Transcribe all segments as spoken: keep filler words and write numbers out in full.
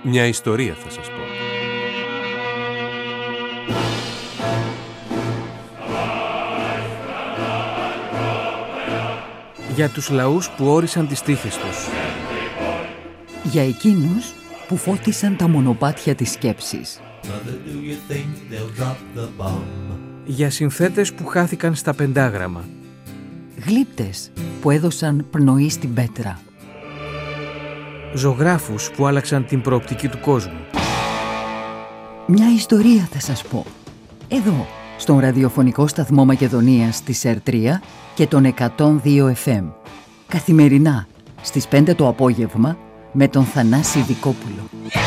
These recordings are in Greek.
Μια ιστορία θα σας πω. Για τους λαούς που όρισαν τις τύχες τους. Για εκείνους που φώτισαν τα μονοπάτια της σκέψης. Για συνθέτες που χάθηκαν στα πεντάγραμμα. Γλύπτες που έδωσαν πνοή στην πέτρα. Ζωγράφους που άλλαξαν την προοπτική του κόσμου. Μια ιστορία θα σας πω. Εδώ, στον ραδιοφωνικό σταθμό Μακεδονίας της ΕΡ τρία και τον εκατόν δύο εφ εμ. Καθημερινά, στις πέντε το απόγευμα, με τον Θανάση Δικόπουλο.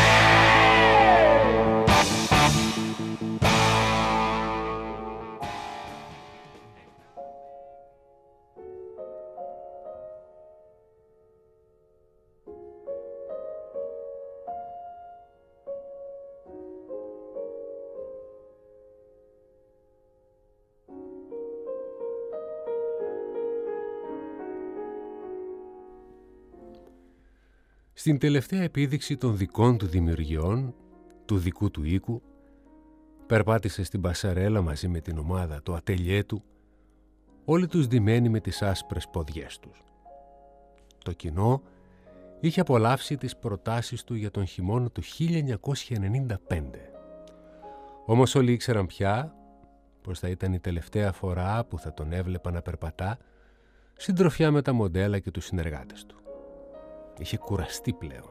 Στην τελευταία επίδειξη των δικών του δημιουργιών, του δικού του οίκου, περπάτησε στην πασαρέλα μαζί με την ομάδα του ατελιέ του, όλοι τους ντυμένοι με τις άσπρες ποδιές τους. Το κοινό είχε απολαύσει τις προτάσεις του για τον χειμώνα του χίλια εννιακόσια ενενήντα πέντε. Όμως όλοι ήξεραν πια πως θα ήταν η τελευταία φορά που θα τον έβλεπαν να περπατά συντροφιά με τα μοντέλα και τους συνεργάτες του. Είχε κουραστεί πλέον.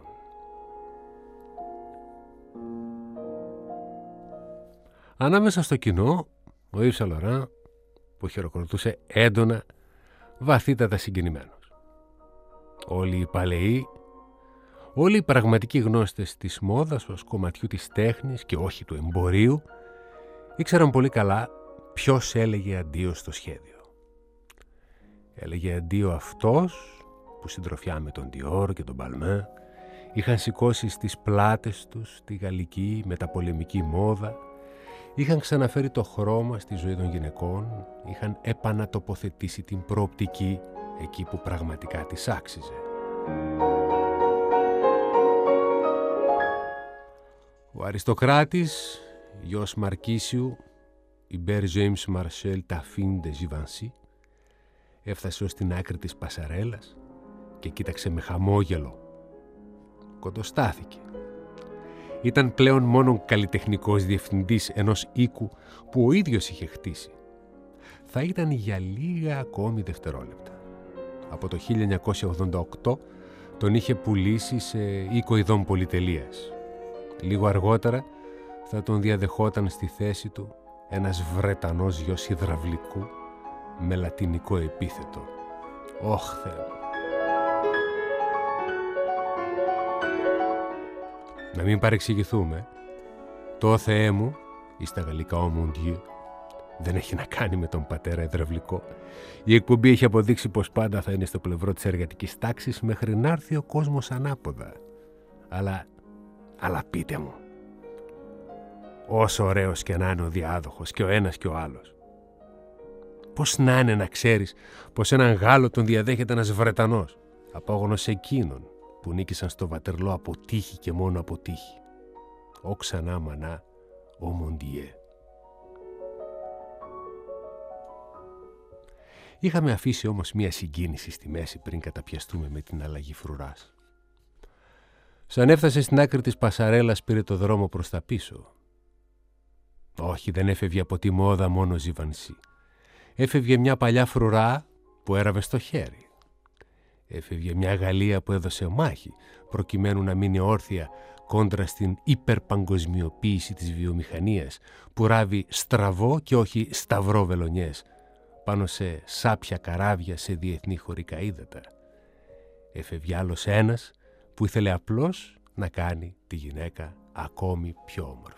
Ανάμεσα στο κοινό, ο Ιβ Σεν Λοράν, που χειροκροτούσε έντονα, βαθύτατα συγκινημένος. Όλοι οι παλαιοί, όλοι οι πραγματικοί γνώστες της μόδας ως κομματιού της τέχνης και όχι του εμπορίου, ήξεραν πολύ καλά ποιος έλεγε αντίο στο σχέδιο. Έλεγε αντίο αυτός που συντροφιά με τον Dior και τον Balmain είχαν σηκώσει στις πλάτες τους τη γαλλική μεταπολεμική μόδα, είχαν ξαναφέρει το χρώμα στη ζωή των γυναικών, είχαν επανατοποθετήσει την προοπτική εκεί που πραγματικά της άξιζε. Ο αριστοκράτης γιος Μαρκίσιου, Ιμπέρ James Marcel Taffin de Givenchy, έφτασε ως την άκρη της πασαρέλας και κοίταξε με χαμόγελο. Κοντοστάθηκε. Ήταν πλέον μόνο καλλιτεχνικός διευθυντής ενός οίκου που ο ίδιος είχε χτίσει. Θα ήταν για λίγα ακόμη δευτερόλεπτα. Από το χίλια εννιακόσια ογδόντα οκτώ τον είχε πουλήσει σε οίκο ειδών πολυτελείας. Λίγο αργότερα θα τον διαδεχόταν στη θέση του ένας Βρετανός γιος υδραυλικού με λατινικό επίθετο. Ωχ, Θεέ μου. Να μην παρεξηγηθούμε, το Θεέ μου, ή στα γαλλικά «Oh mon Dieu», δεν έχει να κάνει με τον πατέρα υδραυλικό. Η εκπομπή έχει αποδείξει πως πάντα θα είναι στο πλευρό της εργατικής τάξης μέχρι να έρθει ο κόσμος ανάποδα. Αλλά, αλλά πείτε μου, όσο ωραίος και να είναι ο διάδοχος και ο ένας και ο άλλος, πώς να είναι να ξέρεις πως έναν Γάλλο τον διαδέχεται ένας Βρετανός, απόγονος εκείνων που νίκησαν στο Βατερλό από τύχη και μόνο από τύχη. Ω ξανά μανά, ο Μοντιέ. Είχαμε αφήσει όμως μία συγκίνηση στη μέση πριν καταπιαστούμε με την αλλαγή φρουράς. Σαν έφτασε στην άκρη της πασαρέλας πήρε το δρόμο προς τα πίσω. Όχι, δεν έφευγε από τη μόδα μόνο Ζιβανσί. Έφευγε μια παλιά φρουρά που έραβε στο χέρι. Έφευγε μια Γαλλία που έδωσε μάχη προκειμένου να μείνει όρθια κόντρα στην υπερπαγκοσμιοποίηση της βιομηχανίας που ράβει στραβό και όχι σταυρό βελονιές πάνω σε σάπια καράβια σε διεθνή χωρικά ύδατα. Έφευγε άλλος ένας που ήθελε απλώς να κάνει τη γυναίκα ακόμη πιο όμορφη.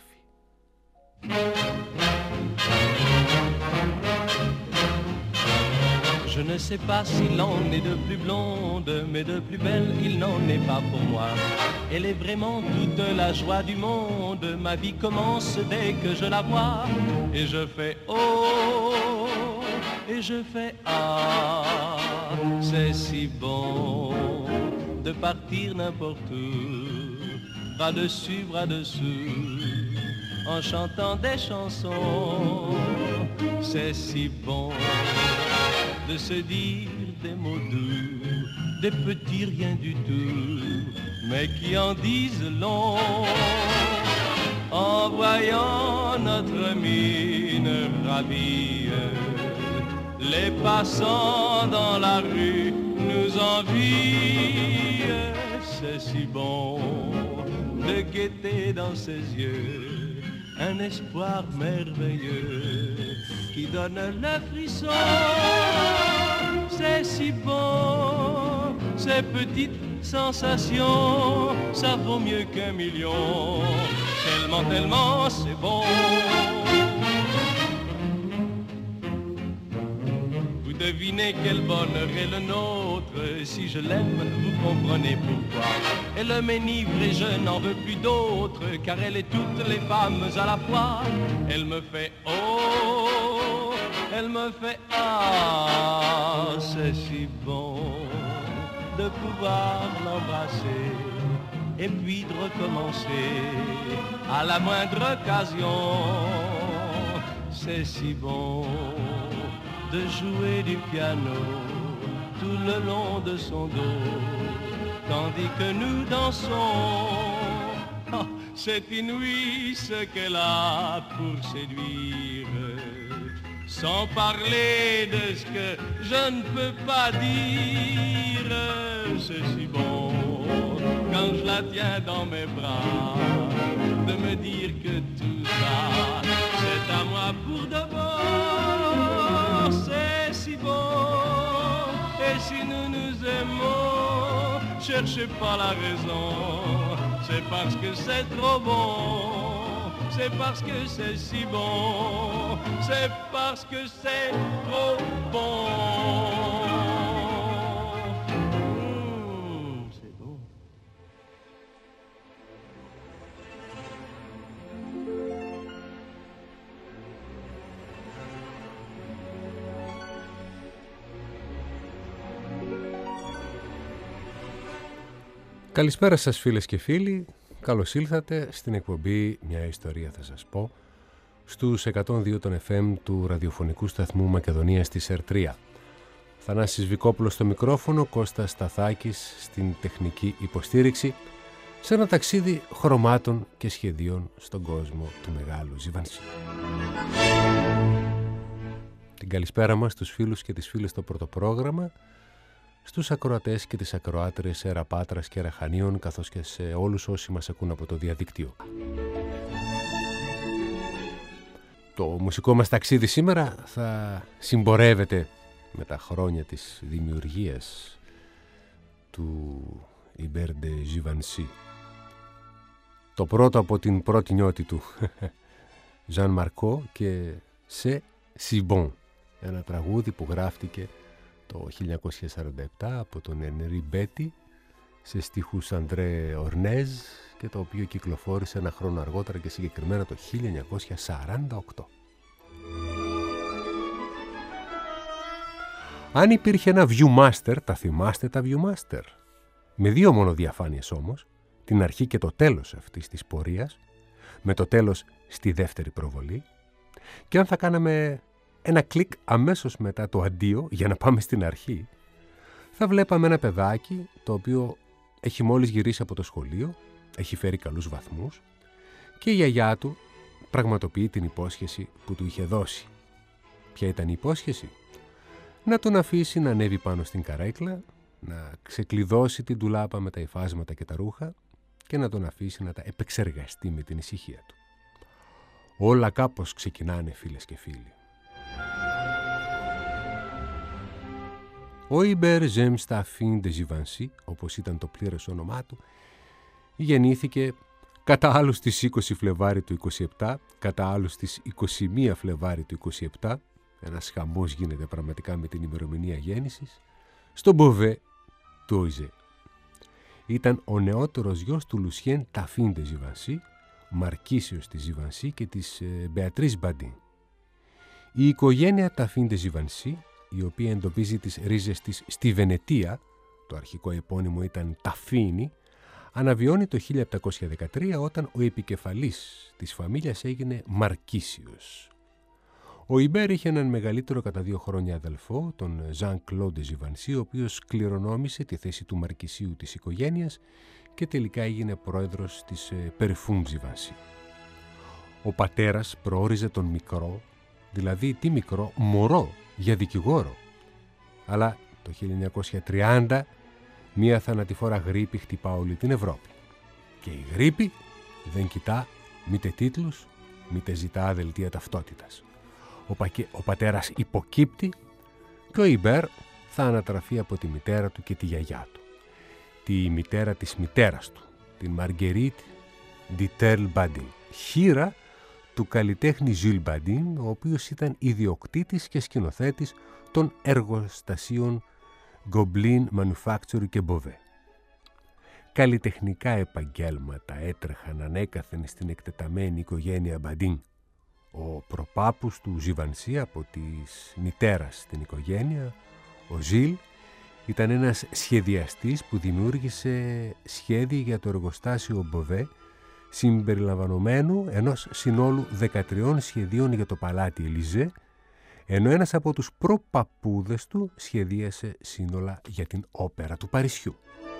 Je ne sais pas s'il en est de plus blonde, mais de plus belle il n'en est pas pour moi. Elle est vraiment toute la joie du monde, ma vie commence dès que je la vois. Et je fais oh, et je fais ah, c'est si bon de partir n'importe où, bras dessus, bras dessous, en chantant des chansons. C'est si bon de se dire des mots doux, des petits rien du tout, mais qui en disent long. En voyant notre mine ravie, les passants dans la rue nous envient. C'est si bon de guetter dans ses yeux un espoir merveilleux qui donne le frisson. C'est si bon, ces petites sensations, ça vaut mieux qu'un million. Tellement, tellement c'est bon. Vous devinez quel bonheur est le nôtre. Si je l'aime, vous comprenez pourquoi. Elle m'enivre et je n'en veux plus d'autre, car elle est toutes les femmes à la fois. Elle me fait oh, elle me fait ah. C'est si bon de pouvoir l'embrasser et puis de recommencer à la moindre occasion. C'est si bon de jouer du piano tout le long de son dos, tandis que nous dansons. Oh, c'est inouï ce qu'elle a pour séduire, sans parler de ce que je ne peux pas dire. C'est si bon quand je la tiens dans mes bras, de me dire que tout ça, c'est à moi pour de bon. C'est si bon, et si nous nous aimons, cherchez pas la raison, c'est parce que c'est trop bon, c'est parce que c'est si bon, c'est parce que c'est trop bon. Καλησπέρα σας φίλες και φίλοι, καλώς ήλθατε στην εκπομπή «Μια ιστορία θα σας πω» στους εκατόν δύο των εφ εμ του ραδιοφωνικού σταθμού Μακεδονίας της ΕΡ τρία. Θανάσης Βικόπουλος στο μικρόφωνο, Κώστας Σταθάκης στην τεχνική υποστήριξη, σε ένα ταξίδι χρωμάτων και σχεδίων στον κόσμο του μεγάλου Ζιβανσί. Την καλησπέρα μας στους φίλους και τις φίλες στο πρώτο πρόγραμμα, στους ακροατές και τις ακροάτρες Έρα Πάτρας και Έρα Χανίων, καθώς και σε όλους όσοι μας ακούν από το διαδίκτυο. Το μουσικό μας ταξίδι σήμερα θα συμπορεύεται με τα χρόνια της δημιουργίας του Hubert de Givenchy. Το πρώτο από την πρώτη νιώτη του Jean Marco και C'est si bon, ένα τραγούδι που γράφτηκε το χίλια εννιακόσια σαράντα επτά από τον Ενρί Μπέτι σε στίχους Αντρέ Ορνέζ και το οποίο κυκλοφόρησε ένα χρόνο αργότερα και συγκεκριμένα το χίλια εννιακόσια σαράντα οκτώ. Αν υπήρχε ένα Viewmaster, τα θυμάστε τα Viewmaster? Με δύο μόνο διαφάνειες όμως, την αρχή και το τέλος αυτής της πορείας, με το τέλος στη δεύτερη προβολή, και αν θα κάναμε ένα κλικ αμέσως μετά το αντίο για να πάμε στην αρχή, θα βλέπαμε ένα παιδάκι το οποίο έχει μόλις γυρίσει από το σχολείο, έχει φέρει καλούς βαθμούς και η γιαγιά του πραγματοποιεί την υπόσχεση που του είχε δώσει. Ποια ήταν η υπόσχεση? Να τον αφήσει να ανέβει πάνω στην καρέκλα, να ξεκλειδώσει την ντουλάπα με τα υφάσματα και τα ρούχα και να τον αφήσει να τα επεξεργαστεί με την ησυχία του. Όλα κάπως ξεκινάνε, φίλες και φίλοι. Ο Hubert James Staffin de Givenchy, όπως ήταν το πλήρες όνομά του, γεννήθηκε κατά άλλους στις είκοσι Φλεβάρι του είκοσι επτά, κατά άλλους στις είκοσι μία Φλεβάρι του είκοσι επτά, ένας χαμός γίνεται πραγματικά με την ημερομηνία γέννησης, στο Μποβέ του Οϊζέ. Ήταν ο νεότερος γιος του Λουσιέν Ταφίν de Givenchy, μαρκίσιος της Givenchy και της Μπεατρίς Μπαντίν. Η οικογένεια Ταφίν de Givenchy, η οποία εντοπίζει τις ρίζες της στη Βενετία, το αρχικό επώνυμο ήταν Ταφίνι, αναβιώνει το χίλια επτακόσια δεκατρία όταν ο επικεφαλής της φαμίλιας έγινε Μαρκίσιος. Ο Ιμπέρ είχε έναν μεγαλύτερο κατά δύο χρόνια αδελφό, τον Ζαν Κλοντ Ζιβανσί, ο οποίος κληρονόμησε τη θέση του Μαρκισίου της οικογένειας και τελικά έγινε πρόεδρος της Περιφούμ Ζιβανσί. Ο πατέρας προόριζε τον μικρό, δηλαδή τι μικρό, μωρό, για δικηγόρο. Αλλά το χίλια εννιακόσια τριάντα μία θανατηφόρα γρίπη χτυπά όλη την Ευρώπη. Και η γρίπη δεν κοιτά μήτε τίτλους, μήτε ζητά δελτία ταυτότητας. Ο, πακε... ο πατέρας υποκύπτει και ο Ιμπέρ θα ανατραφεί από τη μητέρα του και τη γιαγιά του. Τη μητέρα της μητέρας του, την Μαργκερίτ Ντιτέρλ Μπαντίν, χήρα του καλλιτέχνη Ζουλ Μπαντίν, ο οποίος ήταν ιδιοκτήτης και σκηνοθέτης των εργοστασίων Γκομπλίν, Manufacture και Μποβέ. Καλλιτεχνικά επαγγέλματα έτρεχαν ανέκαθεν στην εκτεταμένη οικογένεια Μπαντίν. Ο προπάπους του Ζιβανσί από της μητέρας στην οικογένεια, ο Ζιλ, ήταν ένας σχεδιαστής που δημιούργησε σχέδια για το εργοστάσιο Μποβέ, συμπεριλαμβανομένου ενός συνόλου δεκατριών σχεδίων για το παλάτι Ελιζέ, ενώ ένας από τους προπαπούδες του σχεδίασε σύνολα για την όπερα του Παρισιού.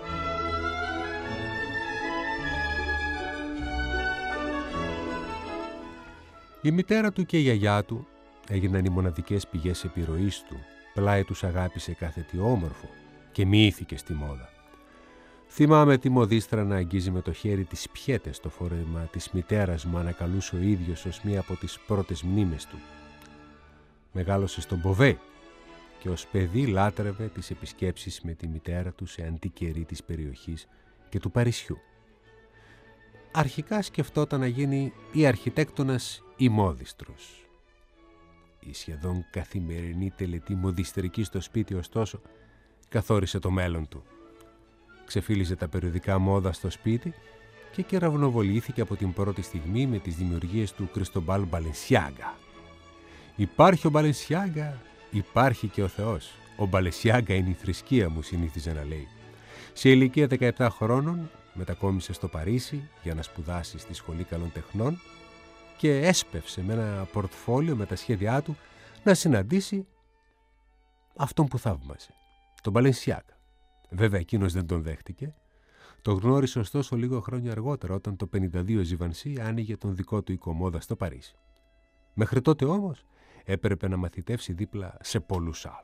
Η μητέρα του και η γιαγιά του έγιναν οι μοναδικές πηγές επιρροής του, πλάι τους αγάπησε κάθε τι όμορφο και μοιήθηκε στη μόδα. Θυμάμαι τη μοδίστρα να αγγίζει με το χέρι τις πιέτες στο φόρεμα της μητέρας μου, ανακαλούσε ο ίδιος ως μία από τις πρώτες μνήμες του. Μεγάλωσε στον Μποβέ και ως παιδί λάτρευε τις επισκέψεις με τη μητέρα του σε αντικερή της περιοχής και του Παρισιού. Αρχικά σκεφτόταν να γίνει ή αρχιτέκτονας ή μόδιστρος. Η σχεδόν καθημερινή τελετή μοδιστρική στο σπίτι, ωστόσο, καθόρισε το μέλλον του. Ξεφύλιζε τα περιοδικά μόδα στο σπίτι και κεραυνοβολήθηκε από την πρώτη στιγμή με τις δημιουργίες του Κριστομπάλ Μπαλενσιάγκα. Υπάρχει ο Μπαλενσιάγκα, υπάρχει και ο Θεός. Ο Μπαλενσιάγκα είναι η θρησκεία μου, συνήθιζε να λέει. Σε ηλικία δεκαεπτά χρόνων μετακόμισε στο Παρίσι για να σπουδάσει στη Σχολή Καλών Τεχνών και έσπευσε με ένα πορτφόλιο με τα σχέδιά του να συναντήσει αυτόν που θαύμασε, τον Μπαλενσιάγκα. Βέβαια εκείνος δεν τον δέχτηκε. Το γνώρισε ωστόσο λίγο χρόνια αργότερα, όταν το πενήντα δύο Ζιβανσί άνοιγε τον δικό του οίκο μόδας στο Παρίσι. Μέχρι τότε όμως έπρεπε να μαθητεύσει δίπλα σε πολλούς άλλους.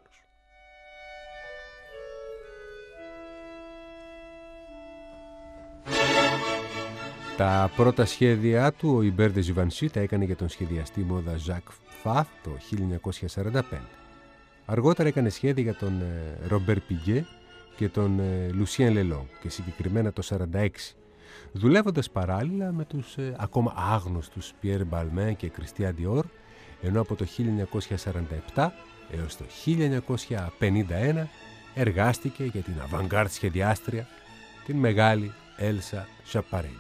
Τα πρώτα σχέδιά του ο Ιμπέρ ντε Ζιβανσί τα έκανε για τον σχεδιαστή μόδα Ζακ Φαθ το χίλια εννιακόσια σαράντα πέντε. Αργότερα έκανε σχέδια για τον Ρομπέρ Πιγκέ και τον Λουσιέν Λελόν και συγκεκριμένα το σαράντα έξι, δουλεύοντας παράλληλα με τους ε, ακόμα άγνωστους Πιέρ Μπαλμέν και Κριστιάν Διόρ, ενώ από το χίλια εννιακόσια σαράντα επτά έως το χίλια εννιακόσια πενήντα ένα εργάστηκε για την avant-garde σχεδιάστρια, την μεγάλη Έλσα Σαπαρέλη.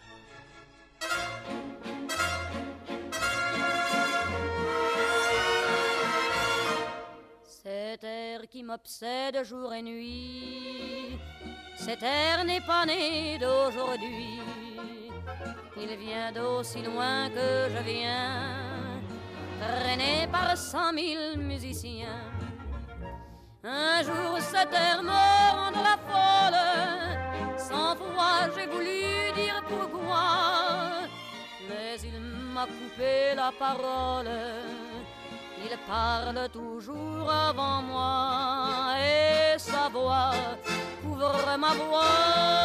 Cet air qui m'obsède jour et nuit, cet air n'est pas né d'aujourd'hui. Il vient d'aussi loin que je viens, traîné par cent mille musiciens. Un jour cet air me rendra folle, cent fois j'ai voulu dire pourquoi, mais il m'a coupé la parole. Il parle toujours avant moi et sa voix couvre ma voix.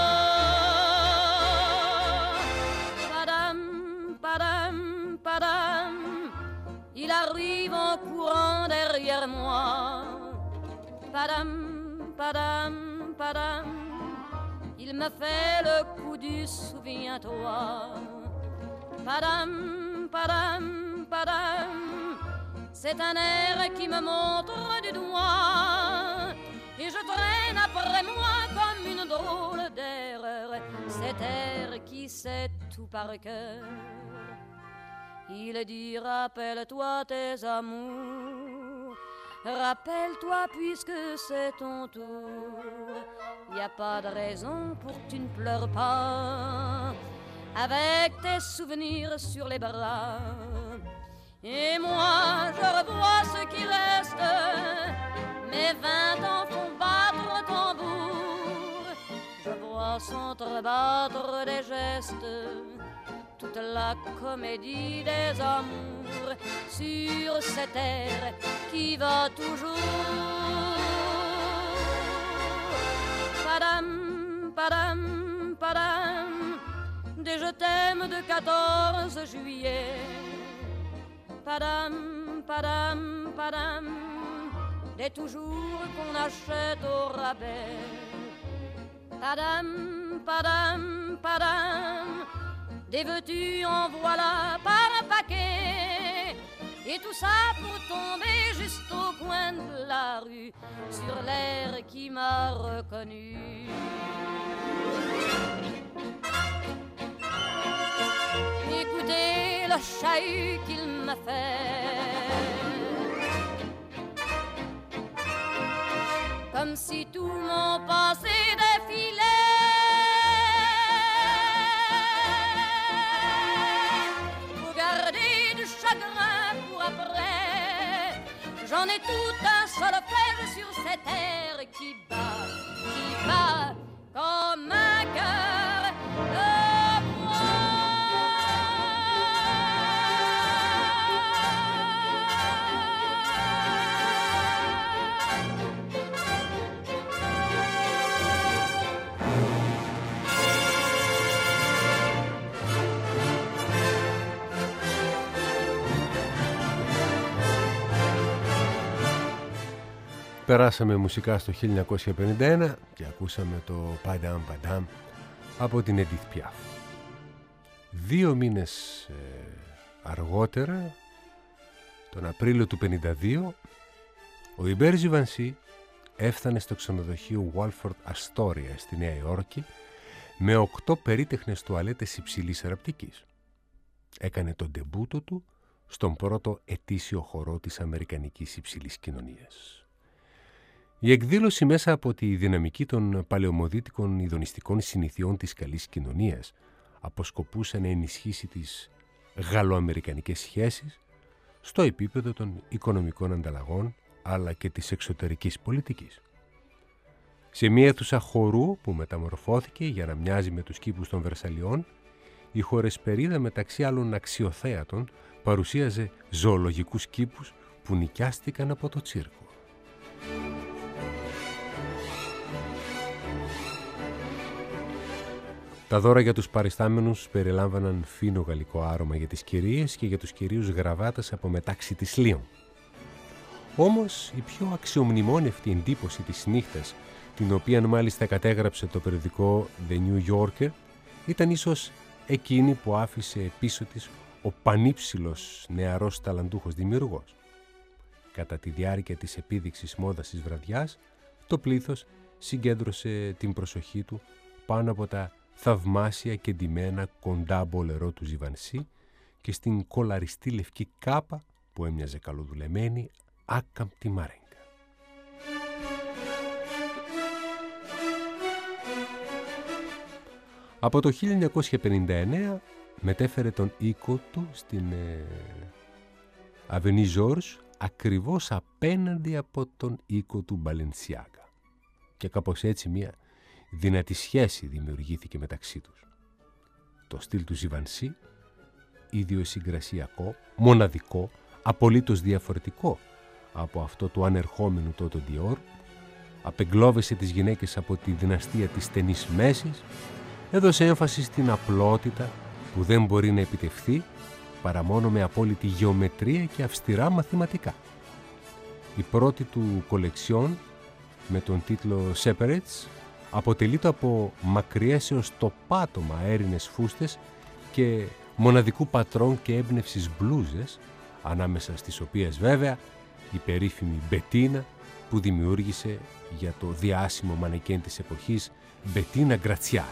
Padam, padam, padam, il arrive en courant derrière moi. Padam, padam, padam, il me fait le coup du souviens-toi. Padam, padam, padam, c'est un air qui me montre du doigt et je traîne après moi comme une drôle d'erreur cet air qui sait tout par cœur. Il dit rappelle-toi tes amours, Rappelle-toi puisque c'est ton tour, y a pas de raison pour que tu ne pleures pas, avec tes souvenirs sur les bras. Et moi je revois ce qui reste, mes vingt ans font battre le tambour, je vois s'entrebattre des gestes, toute la comédie des amours sur cette terre qui va toujours. Padam, padam, padam, des je t'aime de quatorze juillet. Padam, padam, padam, des toujours qu'on achète au rabais. Padam, padam, padam, des veux-tu en voilà par un paquet. Et tout ça pour tomber juste au coin de la rue, sur l'air qui m'a reconnu. Écoutez le chahut qu'il m'a fait, comme si tout mon passé défilait. Pour garder du chagrin pour après, j'en ai tout un solfège sur cette terre qui bat, qui bat comme un cœur de Περάσαμε μουσικά στο χίλια εννιακόσια πενήντα ένα και ακούσαμε το Padam Padam από την Edith Piaf. Δύο μήνες ε, αργότερα, τον Απρίλιο του πενήντα δύο, ο Ιμπέρ Ζιβανσί έφτανε στο ξενοδοχείο Walford Astoria στη Νέα Υόρκη με οκτώ περίτεχνες τουαλέτες υψηλής αραπτικής. Έκανε τον ντεμπούτο του στον πρώτο ετήσιο χορό της Αμερικανικής υψηλής κοινωνίας. Η εκδήλωση μέσα από τη δυναμική των παλαιομοδίτικων ειδονιστικών συνηθιών της καλής κοινωνίας αποσκοπούσε να ενισχύσει τις γαλλοαμερικανικές σχέσεις στο επίπεδο των οικονομικών ανταλλαγών αλλά και της εξωτερικής πολιτικής. Σε μία αίθουσα χορού που μεταμορφώθηκε για να μοιάζει με τους κήπους των Βερσαλιών, η χορεσπερίδα μεταξύ άλλων αξιοθέατων παρουσίαζε ζωολογικούς κήπους που νοικιάστηκαν από το τσίρκο. Τα δώρα για τους παριστάμενους περιλάμβαναν φίνο γαλλικό άρωμα για τις κυρίες και για τους κυρίους γραβάτες από μετάξι της Λίον. Όμως η πιο αξιομνημόνευτη εντύπωση της νύχτας, την οποία μάλιστα κατέγραψε το περιοδικό The New Yorker, ήταν ίσως εκείνη που άφησε πίσω της ο πανύψηλος νεαρός ταλαντούχος δημιουργός. Κατά τη διάρκεια της επίδειξης μόδας της βραδιάς, το πλήθος συγκέντρωσε την προσοχή του πάνω από τα θαυμάσια και ντυμένα κοντά μπολερό του Ζιβανσί και στην κολαριστή λευκή κάπα που έμοιαζε καλοδουλεμένη άκαμπτη μαρέγκα. Από το χίλια εννιακόσια πενήντα εννέα μετέφερε τον οίκο του στην ε, Avenue Georges, ακριβώς απέναντι από τον οίκο του Μπαλενσιάκα. Και κάπως έτσι μια δυνατή σχέση δημιουργήθηκε μεταξύ τους. Το στυλ του Ζιβανσί, ιδιοσυγκρασιακό, μοναδικό, απολύτως διαφορετικό από αυτό του ανερχόμενου τότε Dior, απεγκλώβησε τις γυναίκες από τη δυναστεία της στενής μέσης, έδωσε έμφαση στην απλότητα που δεν μπορεί να επιτευχθεί παρά μόνο με απόλυτη γεωμετρία και αυστηρά μαθηματικά. Η πρώτη του κολεξιόν με τον τίτλο Separates αποτελείται από μακριές έως το πάτωμα αέρινες φούστες και μοναδικού πατρόν και έμπνευσης μπλούζες, ανάμεσα στις οποίες βέβαια η περίφημη Μπετίνα που δημιούργησε για το διάσημο μανεκέν της εποχής Μπετίνα Γκρατσιάλ.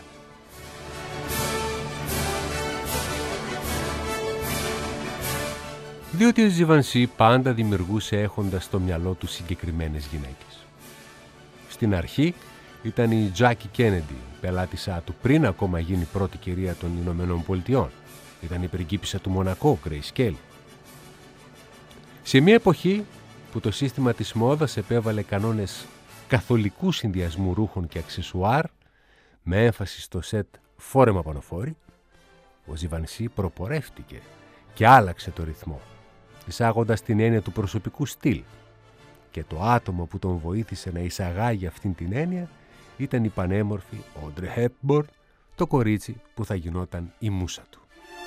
Διότι ο Ζιβανσί πάντα δημιουργούσε έχοντας στο μυαλό του συγκεκριμένες γυναίκες. Στην αρχή ήταν η Τζάκι Κέννεντι, πελάτησά του πριν ακόμα γίνει πρώτη κυρία των Ηνωμένων Πολιτειών. Ήταν η πριγκίπισσα του Μονακό, Grace Kelly. Σε μια εποχή που το σύστημα της μόδας επέβαλε κανόνες καθολικού συνδυασμού ρούχων και αξεσουάρ, με έμφαση στο σετ φόρεμα πανοφόρη, ο Ζιβανσί προπορεύτηκε και άλλαξε το ρυθμό, εισάγοντας την έννοια του προσωπικού στυλ. Και το άτομο που τον βοήθησε να εισαγάγει αυτήν την έννοια ήταν η πανέμορφη Όντρε Χέπμπορν, το κορίτσι που θα γινόταν η μούσα του.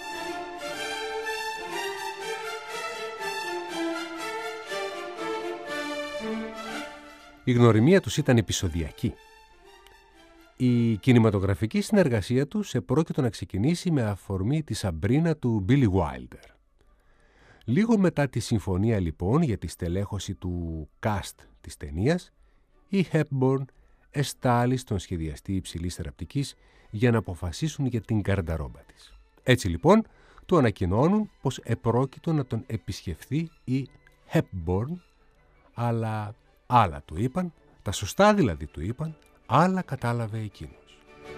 Η γνωριμία τους ήταν επεισοδιακή. Η κινηματογραφική συνεργασία τους επρόκειτο να ξεκινήσει με αφορμή τη Σαμπρίνα του Billy Wilder. Λίγο μετά τη συμφωνία λοιπόν για τη στελέχωση του cast της ταινίας, η Hepburn εστάλει στον σχεδιαστή υψηλής θεραπτικής για να αποφασίσουν για την καρνταρόμπα της. Έτσι λοιπόν του ανακοινώνουν πως επρόκειτο να τον επισκεφθεί η Hepburn, αλλά άλλα του είπαν, τα σωστά δηλαδή του είπαν, άλλα κατάλαβε εκείνος.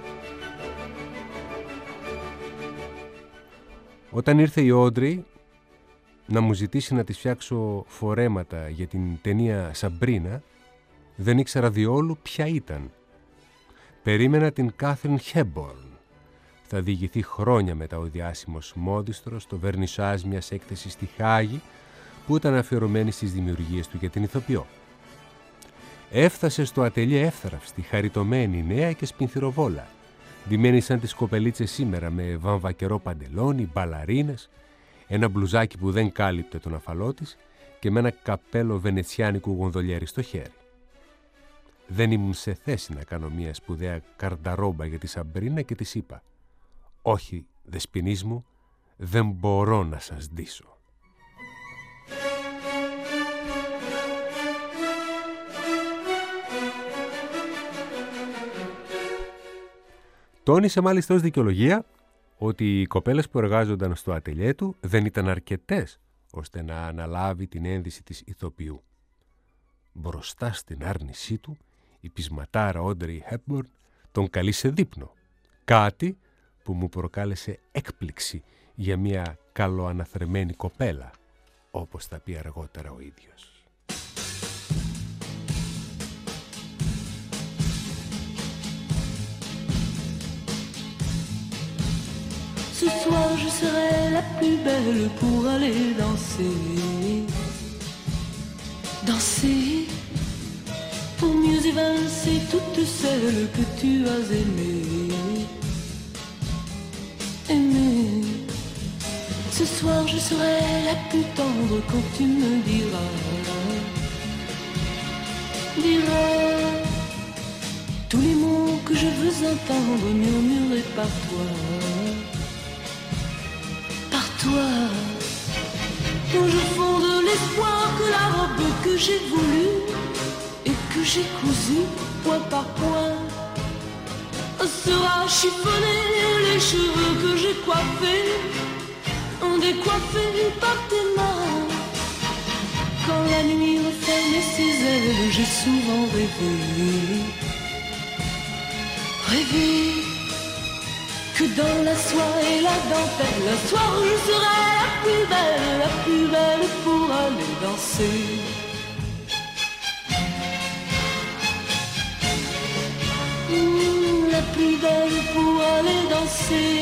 Όταν ήρθε η Όντρι να μου ζητήσει να της φτιάξω φορέματα για την ταινία Σαμπρίνα, δεν ήξερα διόλου ποια ήταν. Περίμενα την Κάθριν Χέμπορν. Θα διηγηθεί χρόνια μετά ο διάσημος μόντιστρος στο βερνισάζ μιας έκθεσης στη Χάγη που ήταν αφιερωμένη στις δημιουργίες του για την ηθοποιό. Έφτασε στο ατελιέ εύθραυστη, χαριτωμένη, νέα και σπινθυροβόλα, ντυμένη σαν τις κοπελίτσες σήμερα με βαμβακερό παντελόνι, μπαλαρίνες, ένα μπλουζάκι που δεν κάλυπτε τον αφαλό της και με ένα καπέλο βενετσιάνικου γονδολιέρι στο χέρι. Δεν ήμουν σε θέση να κάνω μια σπουδαία καρνταρόμπα για τη Σαμπρίνα και της είπα «Όχι, δεσποινής μου, δεν μπορώ να σας ντύσω». Τόνισε μάλιστα ως δικαιολογία ότι οι κοπέλες που εργάζονταν στο ατελιέ του δεν ήταν αρκετές ώστε να αναλάβει την ένδυση της ηθοποιού. Μπροστά στην άρνησή του, η πεισματάρα Όντρι Χέπμπορν τον καλεί σε δείπνο. Κάτι που μου προκάλεσε έκπληξη για μια καλοαναθρεμένη κοπέλα, όπως θα πει αργότερα ο ίδιος. Ce soir je serai la plus belle pour aller danser, danser, pour mieux évincer toutes celles que tu as aimées, aimées. Ce soir je serai la plus tendre quand tu me diras, diras tous les mots que je veux entendre murmurés par toi. Toi, où je fonde l'espoir que la robe que j'ai voulue et que j'ai cousue point par point sera chiffonnée, les cheveux que j'ai coiffés décoiffés par tes mains. Quand la nuit referme ses ailes, j'ai souvent rêvé, rêvé que dans la soie et la dentelle, un soir je serai la plus belle, la plus belle pour aller danser. Mmh, la plus belle pour aller danser.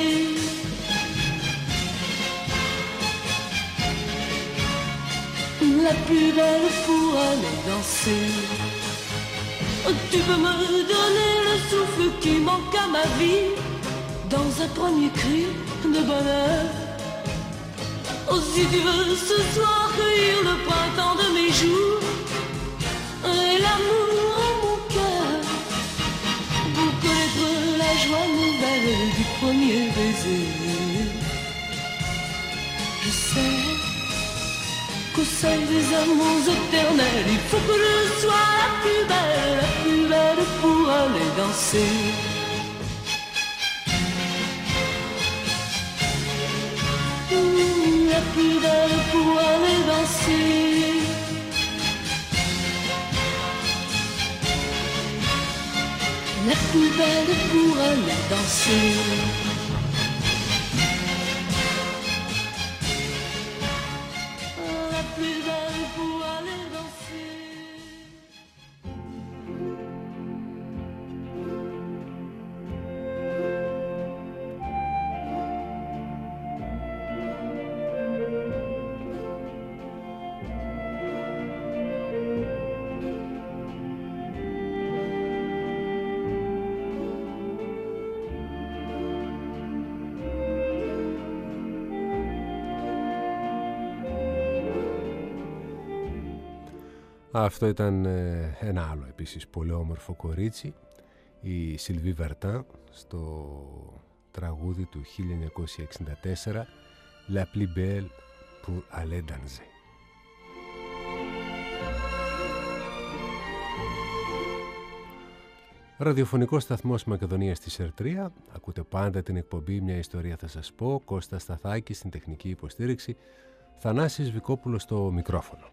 La plus belle pour aller danser. Tu peux me donner le souffle qui manque à ma vie, dans un premier cri de bonheur. Oh, si tu veux ce soir cueillir le printemps de mes jours et l'amour en mon cœur, pour connaître la joie nouvelle du premier baiser. Je sais qu'au sein des amours éternels, il faut que je sois la plus belle, la plus belle pour aller danser. La plus belle pour aller danser. La plus belle pour aller danser. La plus belle pour aller danser. Αυτό ήταν ε, ένα άλλο επίσης πολύ όμορφο κορίτσι, η Σιλβί Βερτάν, στο τραγούδι του χίλια εννιακόσια εξήντα τέσσερα La plus belle pour aller danser. Ραδιοφωνικός σταθμός Μακεδονίας της Ερτρία. Ακούτε πάντα την εκπομπή «Μια ιστορία θα σας πω». Κώστας Σταθάκης στην τεχνική υποστήριξη, Θανάσης Βικόπουλος στο μικρόφωνο.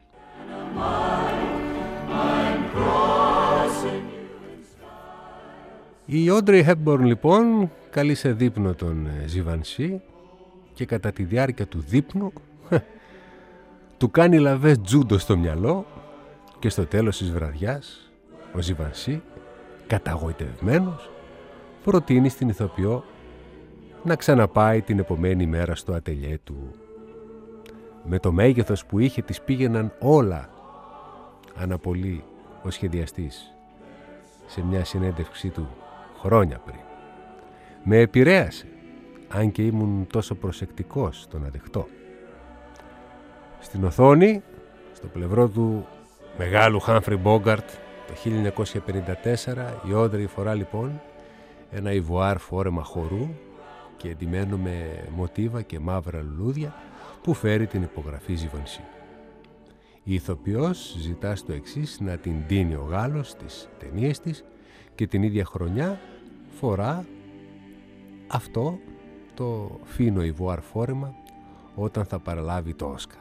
Η Όντρι Χέπμπορν λοιπόν καλεί σε δείπνο τον Ζιβανσί και κατά τη διάρκεια του δείπνου του κάνει λαβές τζούντο στο μυαλό και στο τέλος της βραδιάς ο Ζιβανσί, καταγοητευμένος, προτείνει στην ηθοποιό να ξαναπάει την επομένη μέρα στο ατελιέ του. Με το μέγεθος που είχε της πήγαιναν όλα, αναπολύει ο σχεδιαστής σε μια συνέντευξή του χρόνια πριν. Με επηρέασε, αν και ήμουν τόσο προσεκτικός το να δεχτώ. Στην οθόνη, στο πλευρό του μεγάλου Χάμφρι Μπόγκαρτ, το χίλια εννιακόσια πενήντα τέσσερα, η Όντρι φορά λοιπόν ένα ιβουάρ φόρεμα χορού και εντυμένο με μοτίβα και μαύρα λουλούδια που φέρει την υπογραφή Ζιβανσί. Η ηθοποιός ζητά στο εξής να την ντύνει ο Γάλλος στις ταινίες της και την ίδια χρονιά φορά αυτό το φίνο ιβουάρ φόρεμα όταν θα παραλάβει το Όσκαρ.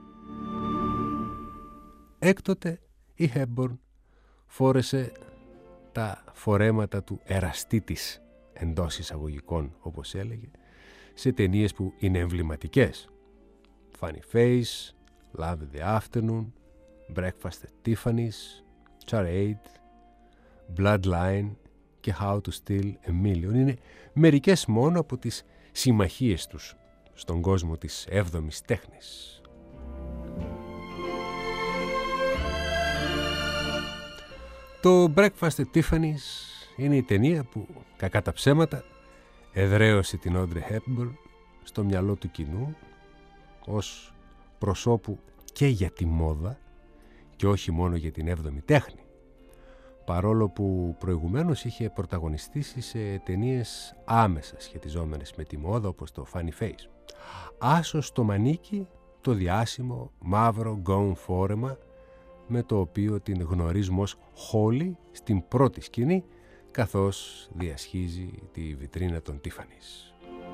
Έκτοτε η Χέπμπορν φόρεσε τα φορέματα του εραστή της, εντός εισαγωγικών όπως έλεγε, σε ταινίες που είναι εμβληματικές. Funny Face, Love in the Afternoon, Breakfast at Tiffany's, Charade, Bloodline και How to Steal a Million. Είναι μερικές μόνο από τις συμμαχίες τους στον κόσμο της έβδομης τέχνης. Το Breakfast at Tiffany's είναι η ταινία που, κακά τα ψέματα, εδραίωσε την Όντρι Χέπμπορν στο μυαλό του κοινού ως προσώπου και για τη μόδα και όχι μόνο για την έβδομη τέχνη, παρόλο που προηγουμένως είχε πρωταγωνιστήσει σε ταινίες άμεσα σχετιζόμενες με τη μόδα όπως το Funny Face. Άσο στο μανίκι το διάσημο μαύρο γκόουν φόρεμα με το οποίο την γνωρίζουμε ως Χόλι στην πρώτη σκηνή καθώς διασχίζει τη βιτρίνα των Tiffany's.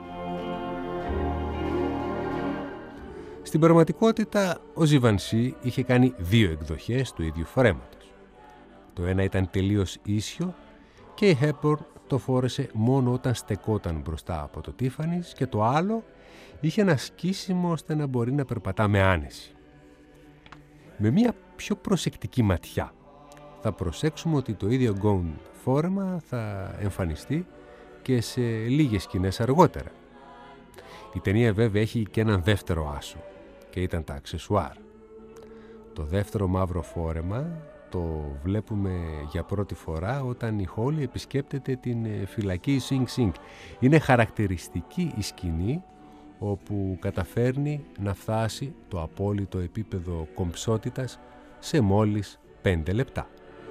Στην πραγματικότητα ο Ζιβανσί είχε κάνει δύο εκδοχές του ίδιου φορέματος. Το ένα ήταν τελείως ίσιο και η Χέπμπορν το φόρεσε μόνο όταν στεκόταν μπροστά από το Tiffany's και το άλλο είχε ένα σκίσιμο ώστε να μπορεί να περπατά με άνεση. Με μια πιο προσεκτική ματιά θα προσέξουμε ότι το ίδιο γκόουν φόρεμα θα εμφανιστεί και σε λίγες σκηνές αργότερα. Η ταινία βέβαια έχει και έναν δεύτερο άσο και ήταν τα αξεσουάρ. Το δεύτερο μαύρο φόρεμα το βλέπουμε για πρώτη φορά όταν η Χόλι επισκέπτεται την φυλακή Sing Sing. Είναι χαρακτηριστική η σκηνή όπου καταφέρνει να φτάσει το απόλυτο επίπεδο κομψότητας σε μόλις πέντε λεπτά.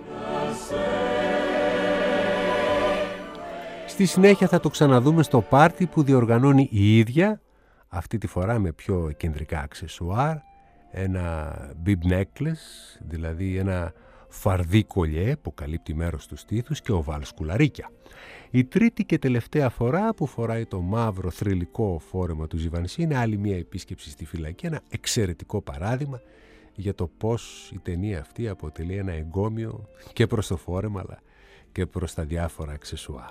Στη συνέχεια θα το ξαναδούμε στο πάρτι που διοργανώνει η ίδια, αυτή τη φορά με πιο κεντρικά αξεσουάρ, ένα bib necklace, δηλαδή ένα φαρδί κολιέ που καλύπτει μέρος του στήθους και οβάλ σκουλαρίκια. Η τρίτη και τελευταία φορά που φοράει το μαύρο θρυλικό φόρεμα του Ζιβανσί είναι άλλη μια επίσκεψη στη φυλακή, ένα εξαιρετικό παράδειγμα για το πώς η ταινία αυτή αποτελεί ένα εγκόμιο και προς το φόρεμα αλλά και προς τα διάφορα αξεσουάρ.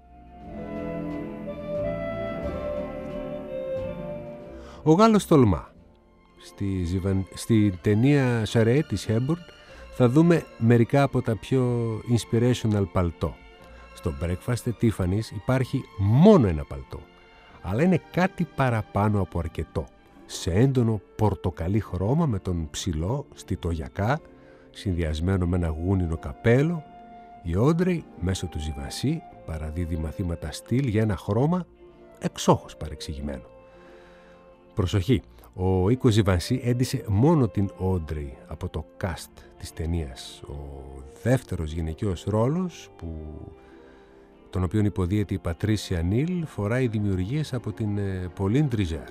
Ο Γάλλος τολμά. Στη, Ζιβαν... στη ταινία Charette της Hepburn θα δούμε μερικά από τα πιο inspirational παλτό. Στο Breakfast at Tiffany's υπάρχει μόνο ένα παλτό, αλλά είναι κάτι παραπάνω από αρκετό. Σε έντονο πορτοκαλί χρώμα με τον ψηλό στιτογιακά, συνδυασμένο με ένα γούνινο καπέλο, η Όντρεϊ μέσω του Ζιβανσί παραδίδει μαθήματα στυλ για ένα χρώμα εξόχως παρεξηγημένο. Προσοχή, ο οίκος Ζιβανσί έντυσε μόνο την Όντρεϊ από το cast της ταινίας. Ο δεύτερος γυναικείος ρόλος, που, τον οποίον υποδίεται η Πατρίσια Νίλ, φοράει δημιουργίες από την Pauline Drisger.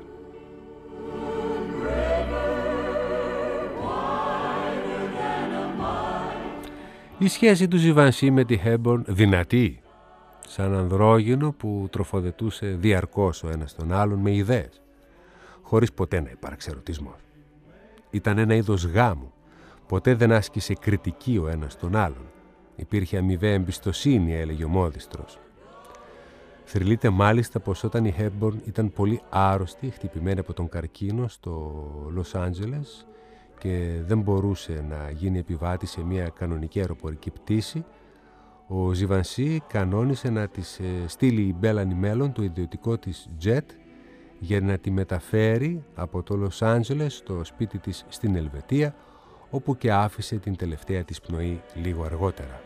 Η σχέση του Ζιβανσί με τη Hepburn δυνατή, σαν ανδρόγυνο που τροφοδετούσε διαρκώς ο ένας τον άλλον με ιδέες, χωρίς ποτέ να υπάρξει ερωτισμός. Ήταν ένα είδος γάμου, ποτέ δεν άσκησε κριτική ο ένας τον άλλον. Υπήρχε αμοιβαία εμπιστοσύνη, έλεγε ο μόδιστρος. Θρυλείται μάλιστα πως όταν η Hepburn ήταν πολύ άρρωστη, χτυπημένη από τον καρκίνο στο Λος Άντζελες και δεν μπορούσε να γίνει επιβάτη σε μια κανονική αεροπορική πτήση, ο Ζιβανσί κανόνισε να της στείλει η Μπέλανι Μέλλον το ιδιωτικό της τζετ για να τη μεταφέρει από το Λος Άντζελες στο σπίτι της στην Ελβετία, όπου και άφησε την τελευταία της πνοή λίγο αργότερα.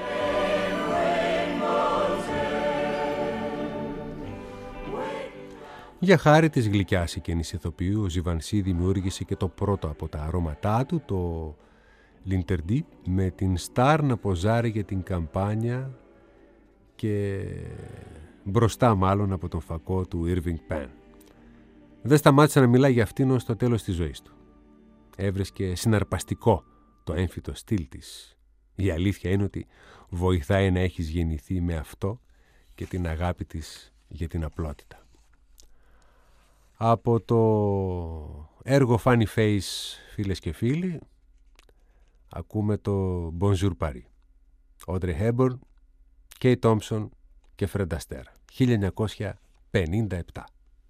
Για χάρη της γλυκιάς εκείνης ηθοποιού, ο Ζιβανσί δημιούργησε και το πρώτο από τα αρώματά του, το Λιντερντί, με την στάρ να ποζάρει για την καμπάνια και μπροστά μάλλον από τον φακό του Irving Penn. Δεν σταμάτησε να μιλάει για αυτήν ως το τέλος της ζωής του. Έβρισκε συναρπαστικό το έμφυτο στυλ της. Η αλήθεια είναι ότι βοηθάει να έχεις γεννηθεί με αυτό και την αγάπη της για την απλότητα. Από το έργο Funny Face, φίλες και φίλοι, ακούμε το Bonjour Paris. Audrey Hepburn, Kate Thompson και Fred Astaire, χίλια εννιακόσια πενήντα επτά.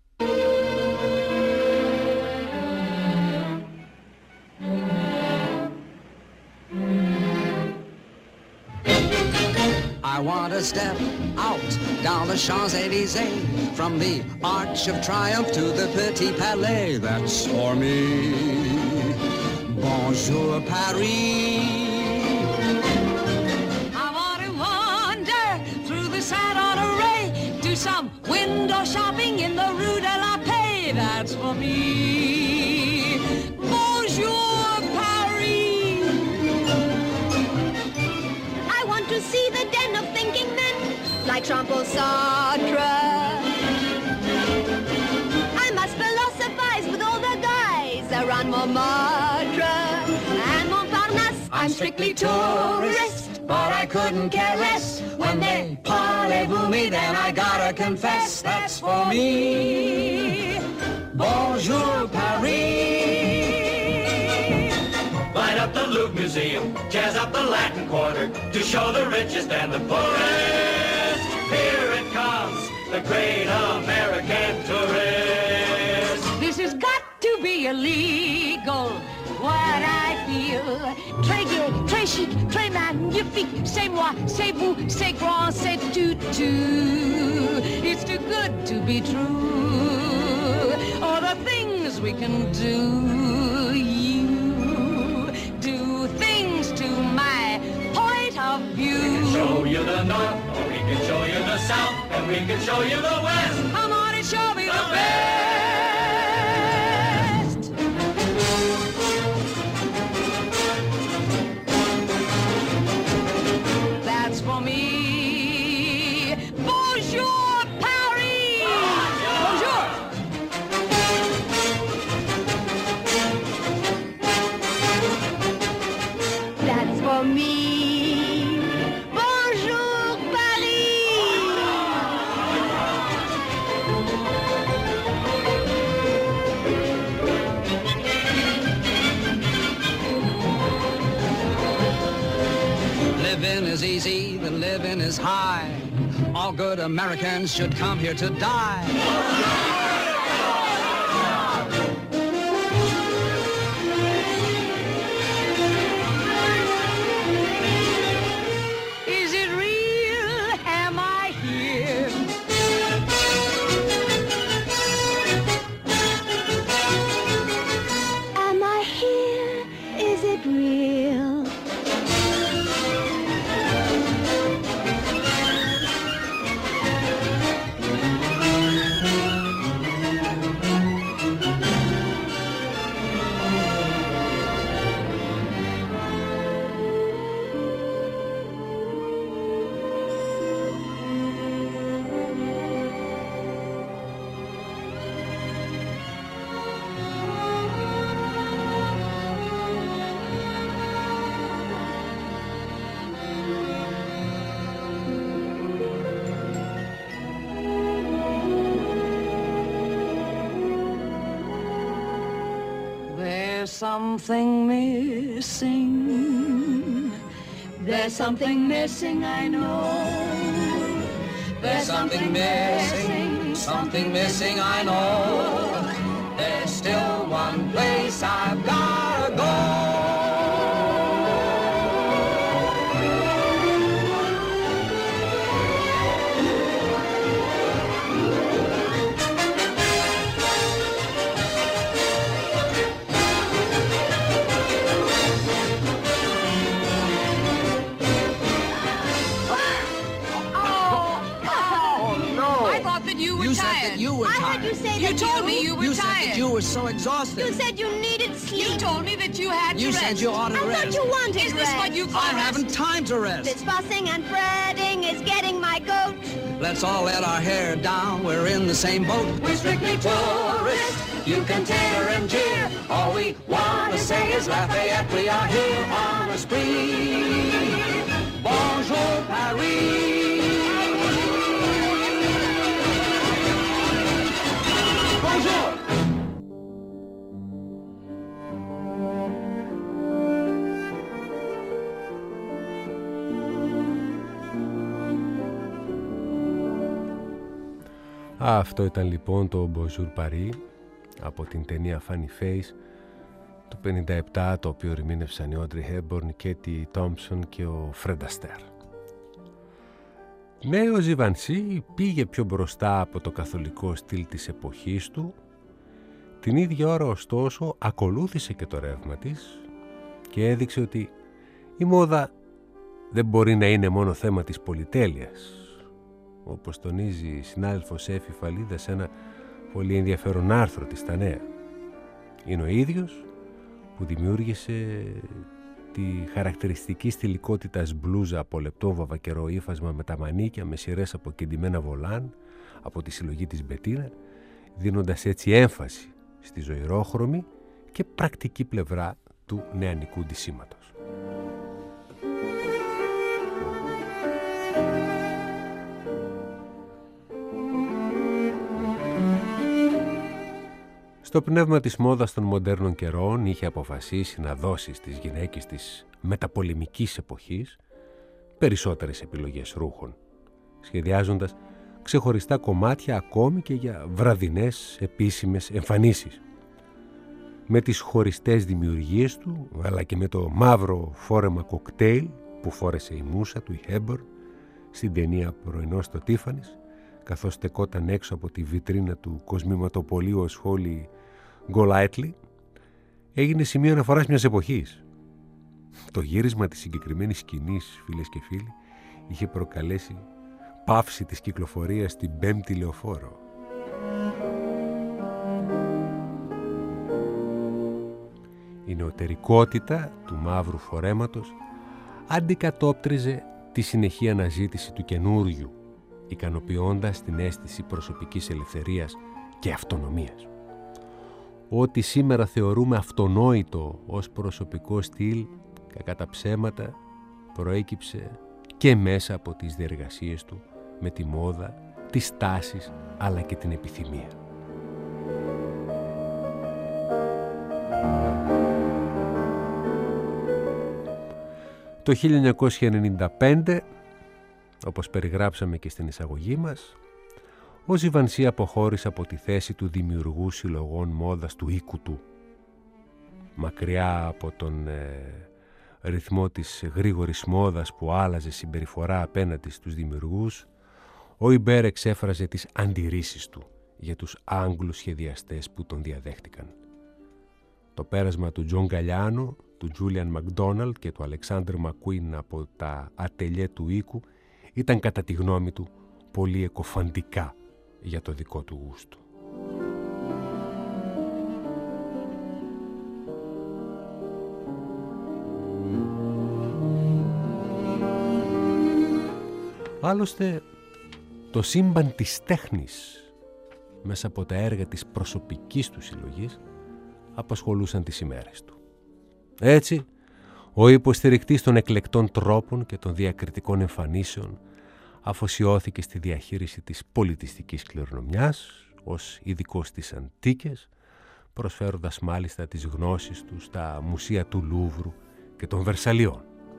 I want to step out down the Champs-Élysées, from the Arch of Triumph to the Petit Palais. That's for me. Bonjour, Paris. I want to wander through the Saint-Honoré, do some window shopping in the Rue de la Paix. That's for me. Bonjour, Paris. I want to see the den of thinking men, like Jean-Paul Sartre. I must philosophize with all the guys around Montmartre and Montparnasse. I'm strictly tourist, but I couldn't care less. When they parlez-vous me, then I gotta confess that's for me. Bonjour, Paris. Light up the Louvre Museum, jazz up the Latin Quarter, to show the richest and the poorest. Here it comes, the great American tourist. This has got to be illegal, what I feel. Très gai, très chic, très magnifique. C'est moi, c'est vous, c'est grand, c'est tutu. It's too good to be true. All the things we can do, you do things to my point of view. We can show you the north, or we can show you the south, and we can show you the west. Come on and show me the, the best. That's for me. Bonjour, Paris. Bonjour. That's for me. Bonjour, Paris. Living is easy, the living is high. All good Americans should come here to die. Something missing. There's something missing, I know. There's something missing, something missing, I know. There's still one place I've gotta go. You were tired. I heard you say you that told you... me you were you tired. said that you were so exhausted. You said you needed sleep. You told me that you had you to rest. You said you ought to I rest. I thought you wanted Is rest. this what you call I rest? haven't time to rest. This fussing and fretting is getting my goat. Let's all let our hair down. We're in the same boat. We're strictly tourists. You can tear and jeer. All we want to say is Lafayette. We are here on a spree. Bonjour, Paris. Bonjour. Αυτό ήταν λοιπόν το Bonjour Paris από την ταινία Funny Face του πενήντα επτά, το οποίο ερμήνευσαν η Audrey Hepburn, η Katie Thompson και ο Fred Astaire. Ναι, ο Givenchy πήγε πιο μπροστά από το καθολικό στυλ της εποχής του, την ίδια ώρα ωστόσο ακολούθησε και το ρεύμα της και έδειξε ότι η μόδα δεν μπορεί να είναι μόνο θέμα της πολυτέλειας, όπως τονίζει η συνάδελφος Έφη Φαλίδα σε ένα πολύ ενδιαφέρον άρθρο της στα Νέα. Είναι ο ίδιος που δημιούργησε τη χαρακτηριστική στιλικότητας μπλούζα από λεπτό βαβακερό ύφασμα με τα μανίκια, με σειρές από κεντυμένα βολάν από τη συλλογή της Μπετίνα, δίνοντας έτσι έμφαση στη ζωηρόχρωμη και πρακτική πλευρά του νεανικού ντυσίματος. Στο πνεύμα της μόδας των μοντέρνων καιρών είχε αποφασίσει να δώσει στις γυναίκες της μεταπολεμικής εποχής περισσότερες επιλογές ρούχων, σχεδιάζοντας ξεχωριστά κομμάτια ακόμη και για βραδινές επίσημες εμφανίσεις. Με τις χωριστές δημιουργίες του, αλλά και με το μαύρο φόρεμα κοκτέιλ που φόρεσε η μούσα του η Hepburn στην ταινία «Πρωινό στο Τίφανις», καθώς στεκόταν έξω από τη βιτρίνα του κοσμηματοπωλείου ως σχόλη Golightly, έγινε σημείο αναφοράς μιας εποχής. Το γύρισμα της συγκεκριμένης σκηνής, φίλες και φίλοι, είχε προκαλέσει πάυση της κυκλοφορίας στην Πέμπτη Λεωφόρο. Η νεωτερικότητα του μαύρου φορέματος αντικατόπτριζε τη συνεχή αναζήτηση του καινούριου, ικανοποιώντας την αίσθηση προσωπικής ελευθερίας και αυτονομίας. Ό,τι σήμερα θεωρούμε αυτονόητο ως προσωπικό στυλ, κακά τα ψέματα, προέκυψε και μέσα από τις διεργασίες του με τη μόδα, τις τάσεις αλλά και την επιθυμία. Το χίλια εννιακόσια ενενήντα πέντε, όπως περιγράψαμε και στην εισαγωγή μας, ο Ζιβανσί αποχώρησε από τη θέση του δημιουργού συλλογών μόδας του οίκου του. Μακριά από τον ε, ρυθμό της γρήγορης μόδας που άλλαζε συμπεριφορά απέναντι στους δημιουργούς, ο Ιμπέρ εξέφραζε τις αντιρρήσεις του για τους Άγγλους σχεδιαστές που τον διαδέχτηκαν. Το πέρασμα του Τζον Γκαλιάνο, του Τζούλιαν Μακδόναλντ και του Αλεξάνδρ Μακκουίν από τα ατελιέ του οίκου ήταν κατά τη γνώμη του πολύ εκοφαντικά για το δικό του γούστο. Άλλωστε, το σύμπαν της τέχνης μέσα από τα έργα της προσωπικής του συλλογής απασχολούσαν τις ημέρες του. Έτσι, ο υποστηρικτής των εκλεκτών τρόπων και των διακριτικών εμφανίσεων αφοσιώθηκε στη διαχείριση της πολιτιστικής κληρονομιάς ως ειδικός στις αντίκες, προσφέροντας μάλιστα τις γνώσεις του στα μουσεία του Λούβρου και των Βερσαλιών.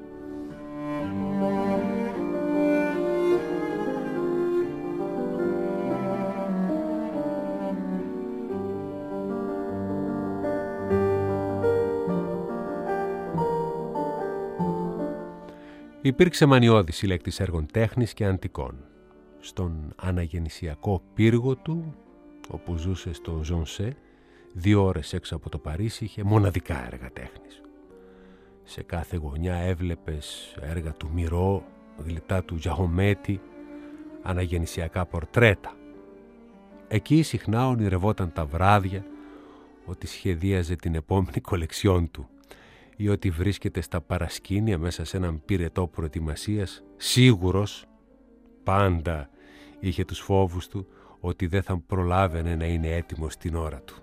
Υπήρξε μανιώδης συλλέκτης έργων τέχνης και αντικών. Στον αναγεννησιακό πύργο του, όπου ζούσε στο Ζονσέ, δύο ώρες έξω από το Παρίσι, είχε μοναδικά έργα τέχνης. Σε κάθε γωνιά έβλεπες έργα του Μυρό, γλυπτά του Τζαχομέτη, αναγεννησιακά πορτρέτα. Εκεί συχνά ονειρευόταν τα βράδια ότι σχεδίαζε την επόμενη κολεξιόν του ή ότι βρίσκεται στα παρασκήνια μέσα σε έναν πυρετό προετοιμασίας, σίγουρος, πάντα είχε τους φόβους του ότι δεν θα προλάβαινε να είναι έτοιμος την ώρα του.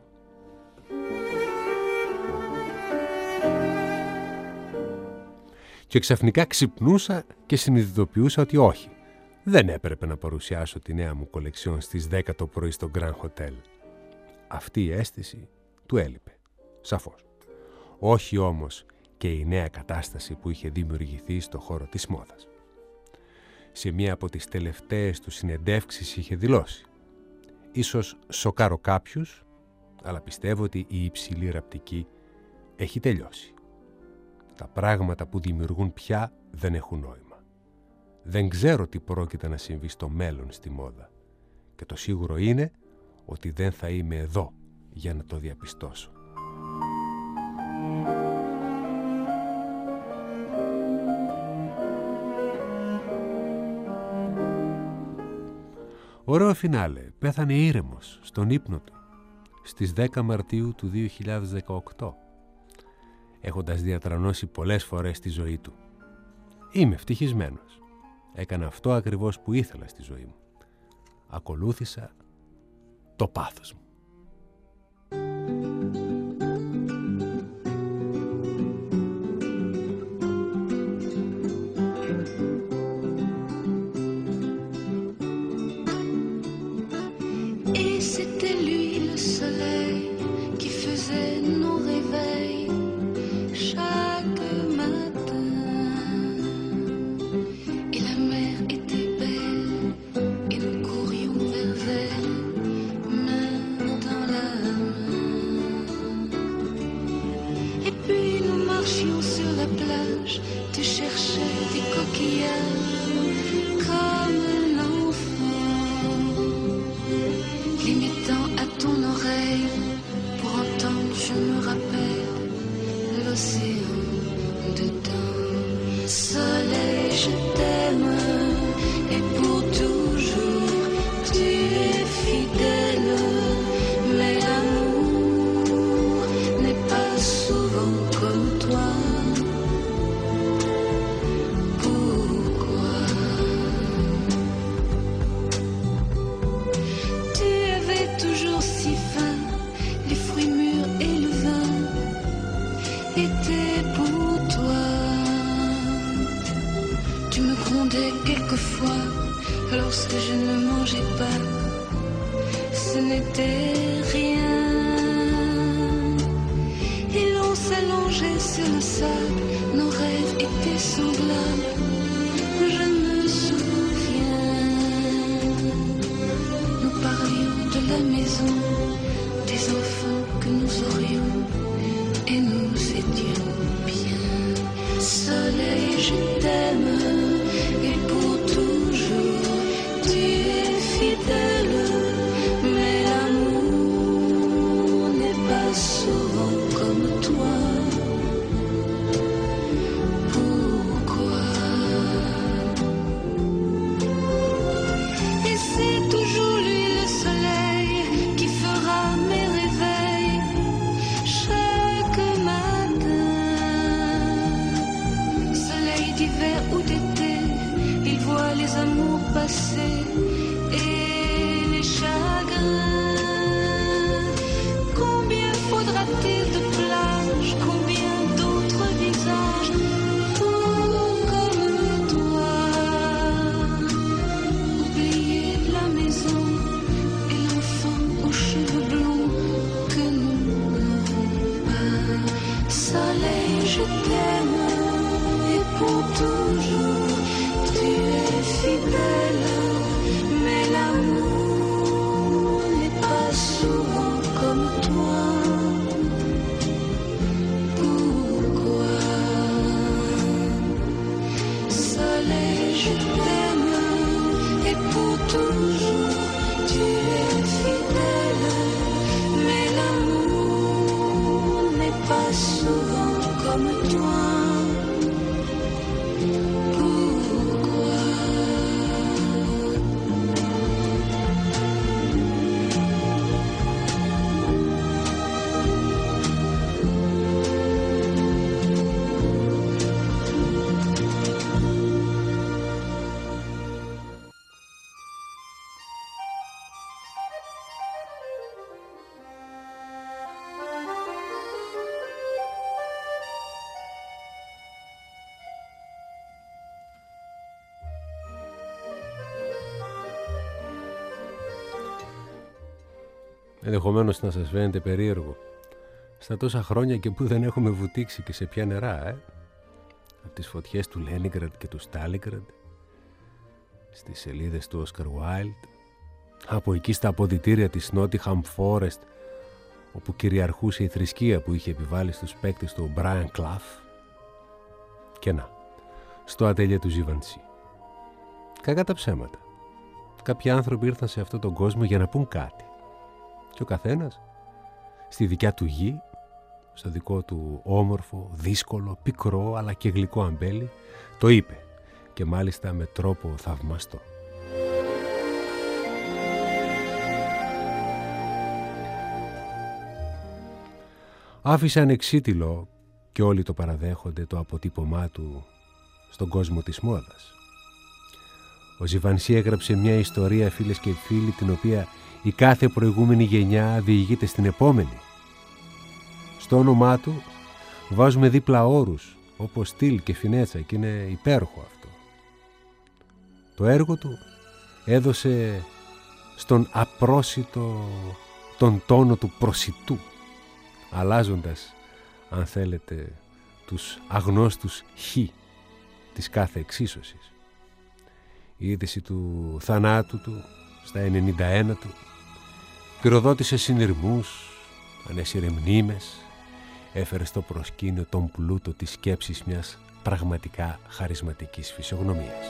Και ξαφνικά ξυπνούσα και συνειδητοποιούσα ότι όχι, δεν έπρεπε να παρουσιάσω τη νέα μου κολεξιόν στις δέκα το πρωί στο Grand Hotel. Αυτή η αίσθηση του έλειπε, σαφώς. Όχι όμως και η νέα κατάσταση που είχε δημιουργηθεί στο χώρο της μόδας. Σε μία από τις τελευταίες του συνεντεύξεις είχε δηλώσει: «Ίσως σοκάρω κάποιους, αλλά πιστεύω ότι η υψηλή ραπτική έχει τελειώσει. Τα πράγματα που δημιουργούν πια δεν έχουν νόημα. Δεν ξέρω τι πρόκειται να συμβεί στο μέλλον στη μόδα και το σίγουρο είναι ότι δεν θα είμαι εδώ για να το διαπιστώσω». Ωραίο φινάλε, πέθανε ήρεμος στον ύπνο του στις δέκα Μαρτίου του δύο χιλιάδες δεκαοκτώ, έχοντας διατρανώσει πολλές φορές τη ζωή του. Είμαι ευτυχισμένος. Έκανα αυτό ακριβώς που ήθελα στη ζωή μου. Ακολούθησα το πάθος μου. Et l'on s'allonge marchait sur le sable, nos rêves étaient semblables. Je me souviens, nous parlions de la maison, des enfants que nous aurions, et nous étions bien. Soleil, je t'aime, et pour toujours, tu es fidèle. Mais l'amour n'est pas souvent comme toi. Pourquoi? Et c'est toujours lui le soleil qui fera mes réveils chaque matin. Soleil d'hiver ou d'été, il voit les amours passer et les chagrins. Combien faudra-t-il de plages, combien d'autres visages pour comme toi? Oublier la maison et l'enfant aux cheveux blonds que nous n'avons pas. Soleil, je t'aime, et pour toujours, tu es fidèle. Mais l'amour n'est pas souvent comme toi. Pourquoi? Soleil, je t'aime, et pour toujours, tu es fidèle. Mais l'amour n'est pas souvent comme toi. Ενδεχομένως να σας φαίνεται περίεργο, στα τόσα χρόνια και που δεν έχουμε βουτήξει και σε ποια νερά, ε? Από τις φωτιές του Λένιγκραντ και του Στάλιγκραντ, στις σελίδες του Όσκαρ Βάιλντ, από εκεί στα αποδυτήρια της Νότιχαμ Φόρεστ, όπου κυριαρχούσε η θρησκεία που είχε επιβάλει στους παίκτες του Μπράιαν Κλαφ, και να, στο ατέλειε του Ζιβανσί. Κακά τα ψέματα. Κάποιοι άνθρωποι ήρθαν σε αυτόν τον κόσμο για να πούν κάτι. Και ο καθένας στη δικιά του γη, στο δικό του όμορφο, δύσκολο, πικρό αλλά και γλυκό αμπέλι, το είπε, και μάλιστα με τρόπο θαυμαστό. Άφησε ανεξίτηλο, και όλοι το παραδέχονται, το αποτύπωμά του στον κόσμο της μόδας. Ο Ζιβανσί έγραψε μια ιστορία, φίλες και φίλοι, την οποία η κάθε προηγούμενη γενιά διηγείται στην επόμενη. Στο όνομά του βάζουμε δίπλα όρους όπως στυλ και φινέτσα, και είναι υπέροχο αυτό. Το έργο του έδωσε στον απρόσιτο τον τόνο του προσιτού, αλλάζοντας, αν θέλετε, τους αγνώστους χ της κάθε εξίσωσης. Η είδηση του θανάτου του στα ενενήντα ένα του πυροδότησε συνειρμούς, ανέσυρε μνήμες, έφερε στο προσκήνιο τον πλούτο της σκέψης μιας πραγματικά χαρισματικής φυσιογνωμίας.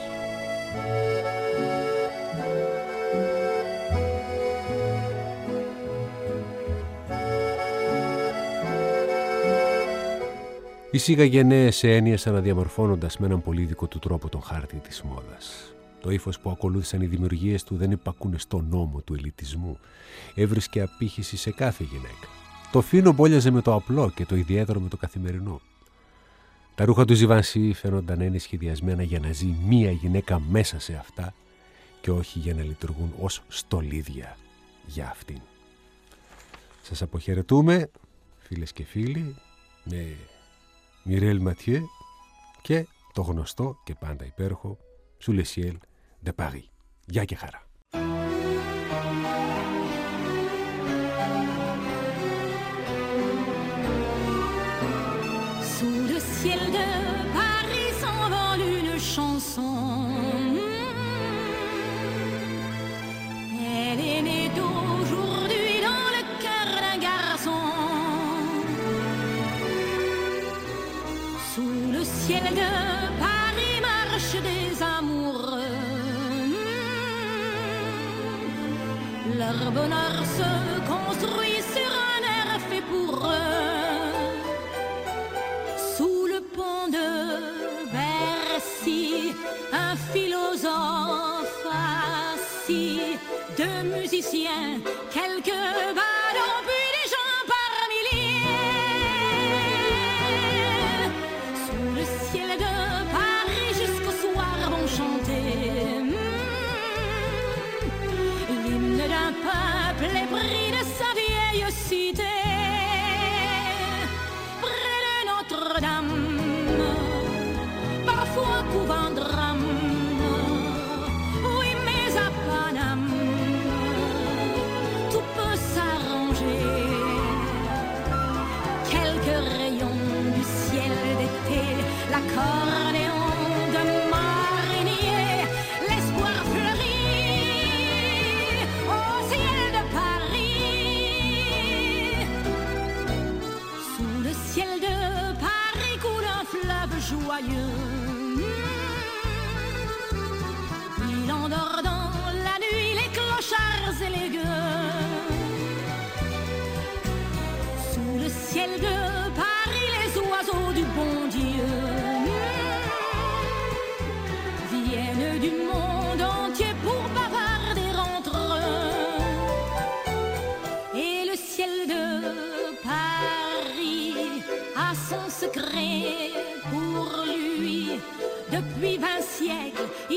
Εισήγαγε νέες έννοιες, αναδιαμορφώνοντας με έναν πολύ δικό του τρόπο τον χάρτη της μόδας. Το ύφος που ακολούθησαν οι δημιουργίες του δεν υπακούνε στον νόμο του ελιτισμού. Έβρισκε απήχηση σε κάθε γυναίκα. Το φίνο μπόλιαζε με το απλό και το ιδιαίτερο με το καθημερινό. Τα ρούχα του Ζιβανσί φαίνονταν να είναι σχεδιασμένα για να ζει μία γυναίκα μέσα σε αυτά και όχι για να λειτουργούν ως στολίδια για αυτήν. Σας αποχαιρετούμε, φίλες και φίλοι, με Μιρέλ Ματιέ και το γνωστό και πάντα υπέροχο Sous le ciel de Paris. Γεια και χαρά. Elle est née d'aujourd'hui dans le cœur d'un garçon. Sous le ciel de Paris marchent des amoureux. Leur bonheur se construit sur un air fait pour eux. Sous le pont de Bercy, un philosophe assis, deux musiciens, quelques ballons, puis des gens par milliers. Sous le ciel de Paris jusqu'au soir vont chanter l'hymne d'un peuple épris de sa vieille cité. Près de Notre-Dame, parfois couvent drame. Oui, mais à Paname, tout peut s'arranger. Quelques rayons du ciel d'été, l'accordéon de marinier, l'espoir fleurit au ciel de Paris. Sous le ciel de Paris coule un fleuve joyeux. Il endort dans la nuit les clochards et les gueux. Sous le ciel de Paris les oiseaux du bon Dieu viennent du monde entier pour bavarder entre eux. Et le ciel de Paris a son secret pour lui. Depuis vingt siècles,